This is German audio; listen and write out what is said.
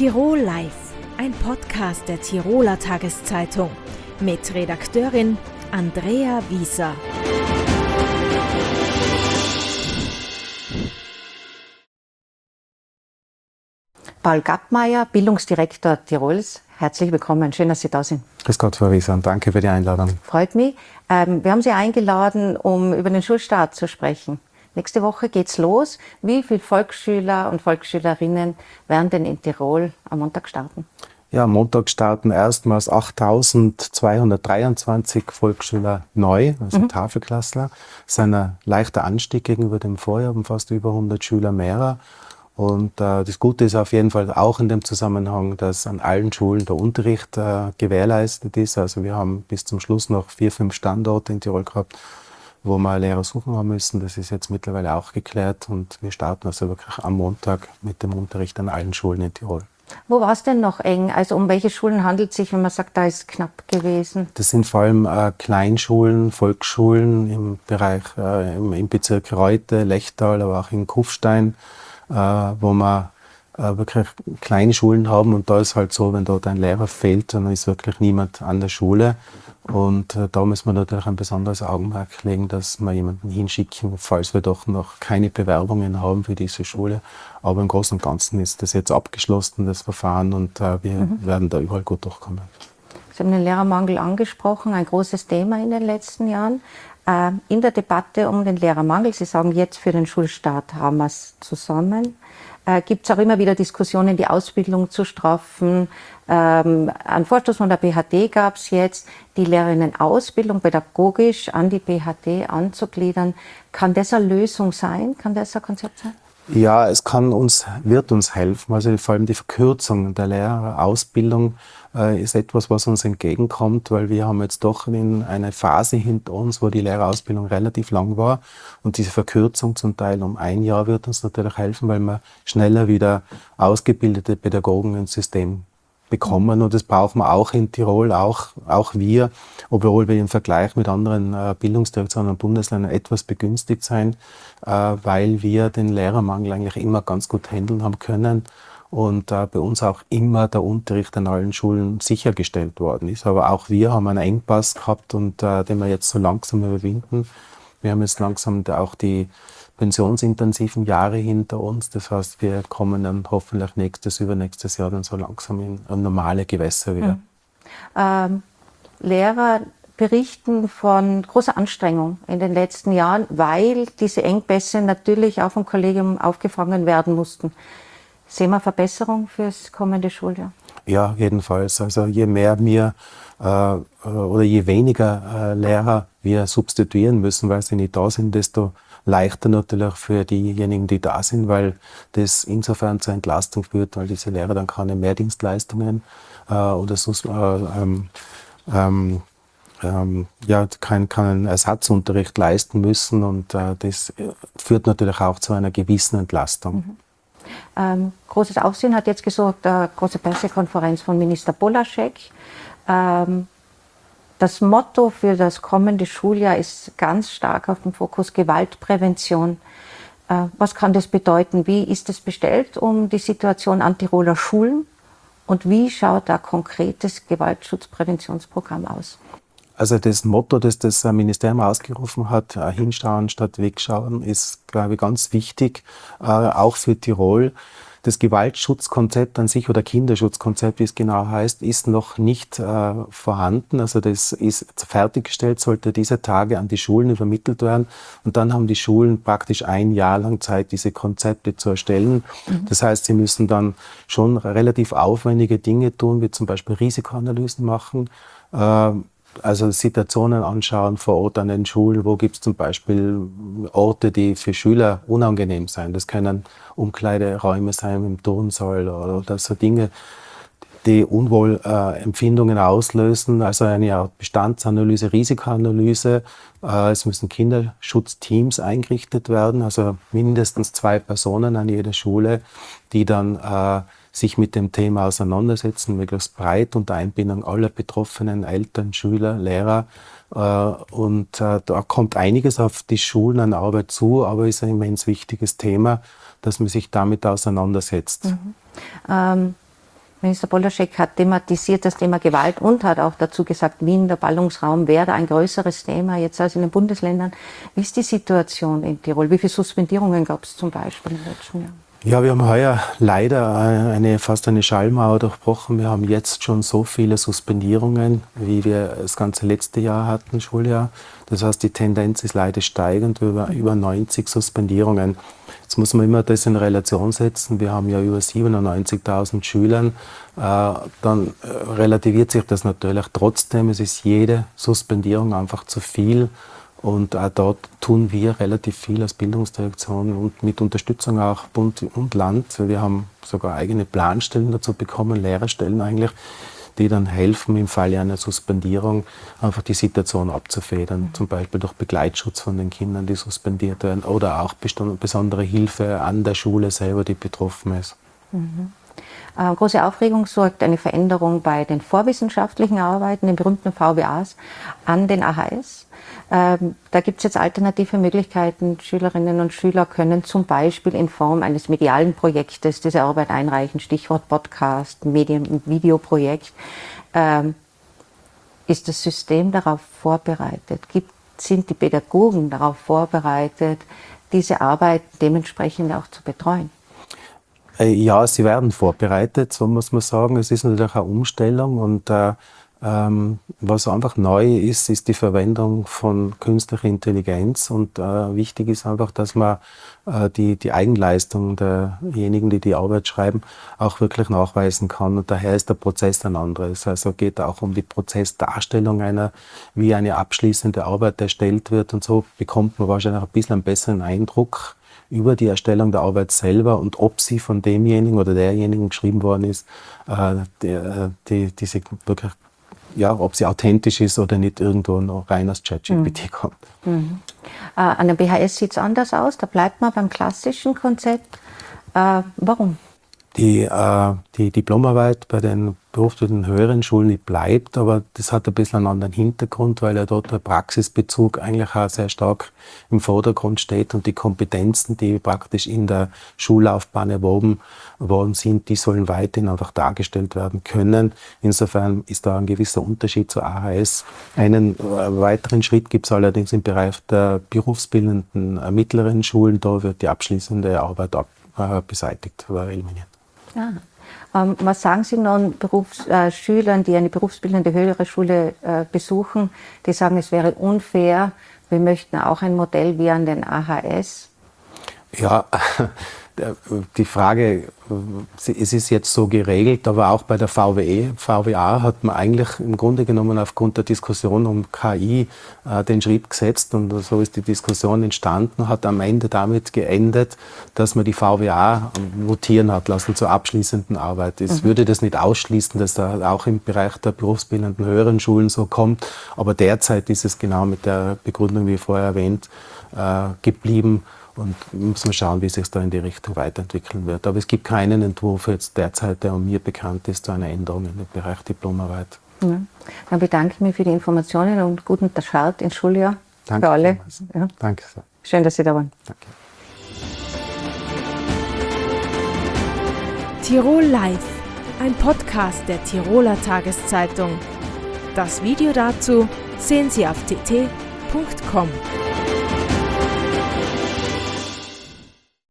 Tirol Live, ein Podcast der Tiroler Tageszeitung mit Redakteurin Andrea Wieser. Paul Gappmeier, Bildungsdirektor Tirols. Herzlich willkommen, schön, dass Sie da sind. Grüß Gott, Frau Wieser, und danke für die Einladung. Freut mich. Wir haben Sie eingeladen, um über den Schulstart zu sprechen. Nächste Woche geht's los. Wie viele Volksschüler und Volksschülerinnen werden denn in Tirol am Montag starten? Ja, am Montag starten erstmals 8.223 Volksschüler neu, also Tafelklassler. Das ist ein leichter Anstieg gegenüber dem Vorjahr, um fast über 100 Schüler mehr. Und das Gute ist auf jeden Fall auch in dem Zusammenhang, dass an allen Schulen der Unterricht gewährleistet ist. Also wir haben bis zum Schluss noch 4-5 Standorte in Tirol gehabt, wo wir Lehrer suchen haben müssen. Das ist jetzt mittlerweile auch geklärt und wir starten also wirklich am Montag mit dem Unterricht an allen Schulen in Tirol. Wo war es denn noch eng? Also um welche Schulen handelt es sich, wenn man sagt, da ist knapp gewesen? Das sind vor allem Kleinschulen, Volksschulen im Bereich, im Bezirk Reute, Lechtal, aber auch in Kufstein, wo wir wirklich kleine Schulen haben. Und da ist halt so, wenn dort ein Lehrer fehlt, dann ist wirklich niemand an der Schule. Und da müssen wir natürlich ein besonderes Augenmerk legen, dass wir jemanden hinschicken, falls wir doch noch keine Bewerbungen haben für diese Schule. Aber im Großen und Ganzen ist das jetzt abgeschlossen, das Verfahren, und wir werden da überall gut durchkommen. Sie haben den Lehrermangel angesprochen, ein großes Thema in den letzten Jahren. In der Debatte um den Lehrermangel, Sie sagen jetzt für den Schulstart haben wir es zusammen, gibt es auch immer wieder Diskussionen, die Ausbildung zu straffen. Einen Vorstoß von der BHD gab es jetzt, die Lehrerinnenausbildung pädagogisch an die BHD anzugliedern. Kann das eine Lösung sein? Kann das ein Konzept sein? Ja, wird uns helfen. Also vor allem die Verkürzung der Lehrerausbildung ist etwas, was uns entgegenkommt, weil wir haben jetzt doch eine Phase hinter uns, wo die Lehrerausbildung relativ lang war, und diese Verkürzung zum Teil um ein Jahr wird uns natürlich helfen, weil wir schneller wieder ausgebildete Pädagogen ins System bekommen, und das brauchen wir auch in Tirol, auch wir, obwohl wir im Vergleich mit anderen Bildungsdirektionen und Bundesländern etwas begünstigt sein, weil wir den Lehrermangel eigentlich immer ganz gut handeln haben können und bei uns auch immer der Unterricht an allen Schulen sichergestellt worden ist. Aber auch wir haben einen Engpass gehabt, und den wir jetzt so langsam überwinden. Wir haben jetzt langsam auch die pensionsintensiven Jahre hinter uns. Das heißt, wir kommen dann hoffentlich übernächstes Jahr dann so langsam in normale Gewässer wieder. Lehrer berichten von großer Anstrengung in den letzten Jahren, weil diese Engpässe natürlich auch vom Kollegium aufgefangen werden mussten. Sehen wir Verbesserung fürs kommende Schuljahr? Ja, jedenfalls. Also je mehr wir oder je weniger Lehrer wir substituieren müssen, weil sie nicht da sind, desto leichter natürlich für diejenigen, die da sind, weil das insofern zur Entlastung führt, weil diese Lehrer dann keine Mehrdienstleistungen oder keinen Ersatzunterricht leisten müssen, und das führt natürlich auch zu einer gewissen Entlastung. Großes Aufsehen hat jetzt gesorgt, große Pressekonferenz von Minister Polaschek. Das Motto für das kommende Schuljahr ist ganz stark auf dem Fokus Gewaltprävention. Was kann das bedeuten? Wie ist es bestellt um die Situation an Tiroler Schulen? Und wie schaut ein konkretes Gewaltschutzpräventionsprogramm aus? Also das Motto, das das Ministerium ausgerufen hat, hinschauen statt wegschauen, ist, glaube ich, ganz wichtig, auch für Tirol. Das Gewaltschutzkonzept an sich oder Kinderschutzkonzept, wie es genau heißt, ist noch nicht vorhanden. Also das ist fertiggestellt, sollte dieser Tage an die Schulen übermittelt werden. Und dann haben die Schulen praktisch ein Jahr lang Zeit, diese Konzepte zu erstellen. Das heißt, sie müssen dann schon relativ aufwendige Dinge tun, wie zum Beispiel Risikoanalysen machen, also Situationen anschauen vor Ort an den Schulen, wo gibt es zum Beispiel Orte, die für Schüler unangenehm sein. Das können Umkleideräume sein im Turnsaal oder so Dinge, die Unwohlempfindungen auslösen. Also eine Art Bestandsanalyse, Risikoanalyse. Es müssen Kinderschutzteams eingerichtet werden, also mindestens 2 Personen an jeder Schule, die dann sich mit dem Thema auseinandersetzen, möglichst breit unter Einbindung aller Betroffenen, Eltern, Schüler, Lehrer. Und da kommt einiges auf die Schulen an Arbeit zu, aber es ist ein immens wichtiges Thema, dass man sich damit auseinandersetzt. Minister Polaschek hat thematisiert das Thema Gewalt und hat auch dazu gesagt, Wien, der Ballungsraum, wäre ein größeres Thema jetzt als in den Bundesländern. Wie ist die Situation in Tirol? Wie viele Suspendierungen gab es zum Beispiel im letzten Jahr? Ja, wir haben heuer leider fast eine Schallmauer durchbrochen. Wir haben jetzt schon so viele Suspendierungen, wie wir das ganze letzte Jahr hatten, Schuljahr. Das heißt, die Tendenz ist leider steigend, über 90 Suspendierungen. Jetzt muss man immer das in Relation setzen. Wir haben ja über 97.000 Schülern. Dann relativiert sich das natürlich trotzdem. Es ist jede Suspendierung einfach zu viel. Und auch dort tun wir relativ viel als Bildungsdirektion und mit Unterstützung auch Bund und Land. Wir haben sogar eigene Planstellen dazu bekommen, Lehrerstellen eigentlich, die dann helfen, im Falle einer Suspendierung einfach die Situation abzufedern. Zum Beispiel durch Begleitschutz von den Kindern, die suspendiert werden, oder auch besondere Hilfe an der Schule selber, die betroffen ist. Große Aufregung sorgt eine Veränderung bei den vorwissenschaftlichen Arbeiten, den berühmten VWAs, an den AHS. Da gibt es jetzt alternative Möglichkeiten. Schülerinnen und Schüler können zum Beispiel in Form eines medialen Projektes diese Arbeit einreichen, Stichwort Podcast, Medien- und Videoprojekt. Ist das System darauf vorbereitet? Sind die Pädagogen darauf vorbereitet, diese Arbeit dementsprechend auch zu betreuen? Ja, sie werden vorbereitet, so muss man sagen. Es ist natürlich eine Umstellung und was einfach neu ist, ist die Verwendung von künstlicher Intelligenz und wichtig ist einfach, dass man die Eigenleistung derjenigen, die die Arbeit schreiben, auch wirklich nachweisen kann und daher ist der Prozess ein anderes. Also geht auch um die Prozessdarstellung wie eine abschließende Arbeit erstellt wird und so bekommt man wahrscheinlich ein bisschen einen besseren Eindruck über die Erstellung der Arbeit selber und ob sie von demjenigen oder derjenigen geschrieben worden ist, diese wirklich, ja, ob sie authentisch ist oder nicht irgendwo noch rein aus ChatGPT kommt. An der BHS sieht es anders aus, da bleibt man beim klassischen Konzept. Warum? Die Diplomarbeit bei den berufsbildenden höheren Schulen, die bleibt, aber das hat ein bisschen einen anderen Hintergrund, weil ja dort der Praxisbezug eigentlich auch sehr stark im Vordergrund steht und die Kompetenzen, die praktisch in der Schullaufbahn erworben worden sind, die sollen weiterhin einfach dargestellt werden können. Insofern ist da ein gewisser Unterschied zur AHS. Einen weiteren Schritt gibt es allerdings im Bereich der berufsbildenden mittleren Schulen, da wird die abschließende Arbeit beseitigt oder eliminiert. Was sagen Sie nun Schülern, die eine berufsbildende höhere Schule besuchen, die sagen, es wäre unfair, wir möchten auch ein Modell wie an den AHS? Ja, die Frage, es ist jetzt so geregelt, aber auch bei der VWA hat man eigentlich im Grunde genommen aufgrund der Diskussion um KI den Schritt gesetzt und so ist die Diskussion entstanden, hat am Ende damit geendet, dass man die VWA notieren hat lassen zur abschließenden Arbeit. Es würde das nicht ausschließen, dass da auch im Bereich der berufsbildenden höheren Schulen so kommt, aber derzeit ist es genau mit der Begründung, wie vorher erwähnt, geblieben. Und muss man schauen, wie sich da in die Richtung weiterentwickeln wird. Aber es gibt keinen Entwurf jetzt derzeit, der mir bekannt ist, zu einer Änderung im Bereich Diplomarbeit. Ja. Dann bedanke ich mich für die Informationen und guten Start ins Schuljahr. Danke für alle. Ja. Danke sehr. Schön, dass Sie da waren. Danke. Tirol Live, ein Podcast der Tiroler Tageszeitung. Das Video dazu sehen Sie auf tt.com.